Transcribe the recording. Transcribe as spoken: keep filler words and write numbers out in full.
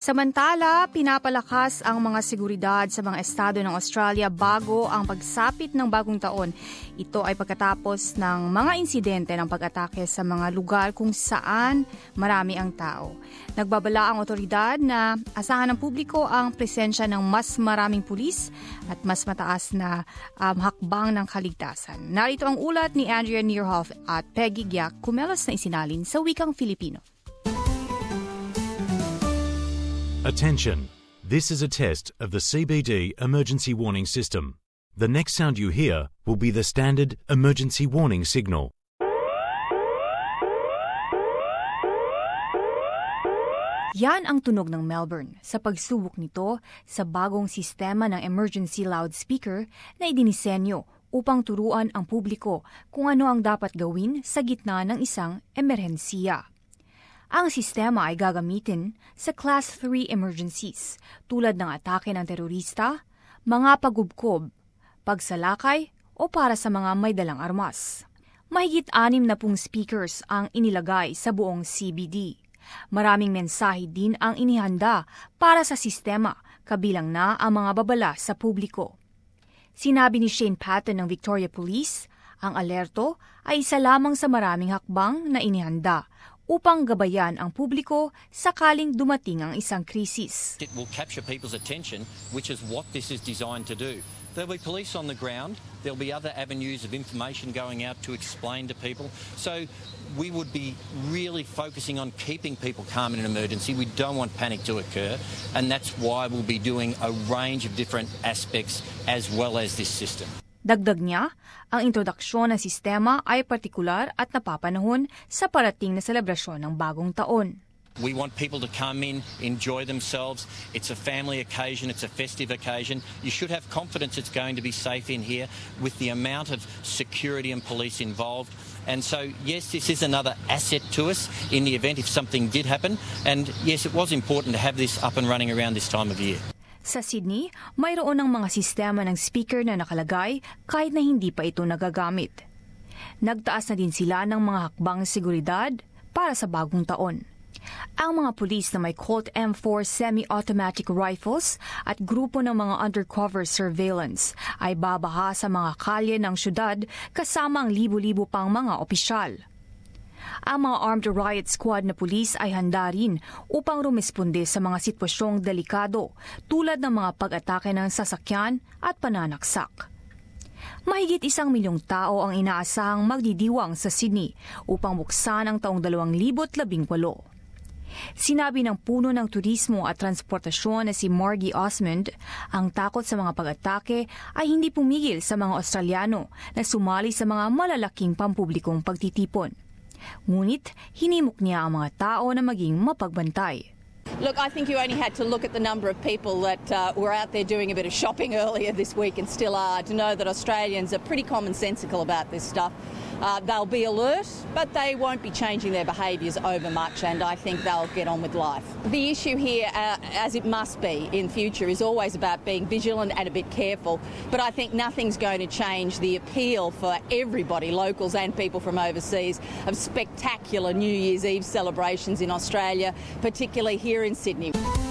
Samantala, pinapalakas ang mga seguridad sa mga estado ng Australia bago ang pagsapit ng bagong taon. Ito ay pagkatapos ng mga insidente ng pag-atake sa mga lugar kung saan marami ang tao. Nagbabala ang otoridad na asahan ng publiko ang presensya ng mas maraming pulis at mas mataas na um, hakbang ng kaligtasan. Narito ang ulat ni Andrea Nierhoff at Peggy Giak, kumelos na isinalin sa wikang Filipino. Attention! This is a test of the C B D emergency warning system. The next sound you hear will be the standard emergency warning signal. Yan ang tunog ng Melbourne sa pagsubok nito sa bagong sistema ng emergency loudspeaker na idinisenyo upang turuan ang publiko kung ano ang dapat gawin sa gitna ng isang emerhensiya. Ang sistema ay gagamitin sa Class three emergencies tulad ng atake ng terorista, mga pagubkob, pagsalakay o para sa mga may dalang armas. Mahigit anim na pung speakers ang inilagay sa buong C B D. Maraming mensahe din ang inihanda para sa sistema, kabilang na ang mga babala sa publiko. Sinabi ni Shane Patton ng Victoria Police, ang alerto ay isa lamang sa maraming hakbang na inihanda upang gabayan ang publiko sakaling dumating ang isang krisis. It will capture people's attention, which is what this is designed to do. There'll be police on the ground, there'll be other avenues of information going out to explain to people. So we would be really focusing on keeping people calm in an emergency. We don't want panic to occur, and that's why we'll be doing a range of different aspects as well as this system. Dagdag niya, ang introduksyon ng sistema ay partikular at napapanahon sa parating na selebrasyon ng bagong taon. We want people to come in, enjoy themselves. It's a family occasion, it's a festive occasion. You should have confidence it's going to be safe in here with the amount of security and police involved. And so, yes, this is another asset to us in the event if something did happen. And yes, it was important to have this up and running around this time of year. Sa Sydney, mayroon ng mga sistema ng speaker na nakalagay kahit na hindi pa ito nagagamit. Nagtaas na din sila ng mga hakbang seguridad para sa bagong taon. Ang mga pulis na may Colt M four semi-automatic rifles at grupo ng mga undercover surveillance ay babaha sa mga kalye ng syudad kasama ang libo-libo pang mga opisyal. Ang mga armed riot squad na pulis ay handa rin upang rumisponde sa mga sitwasyong delikado tulad ng mga pag-atake ng sasakyan at pananaksak. Mahigit isang milyong tao ang inaasahang magdidiwang sa Sydney upang buksan ang taong dalawang libo't labing walo. Sinabi ng puno ng turismo at transportasyon na si Margie Osmond, ang takot sa mga pag-atake ay hindi pumigil sa mga Australiano na sumali sa mga malalaking pampublikong pagtitipon. Ngunit, hinimok niya ang mga tao na maging mapagbantay. Look, I think you only had to look at the number of people that uh, were out there doing a bit of shopping earlier this week and still are to know that Australians are pretty commonsensical about this stuff. Uh, they'll be alert, but they won't be changing their behaviours over much, and I think they'll get on with life. The issue here, uh, as it must be in future, is always about being vigilant and a bit careful, but I think nothing's going to change the appeal for everybody, locals and people from overseas, of spectacular New Year's Eve celebrations in Australia, particularly here in Sydney.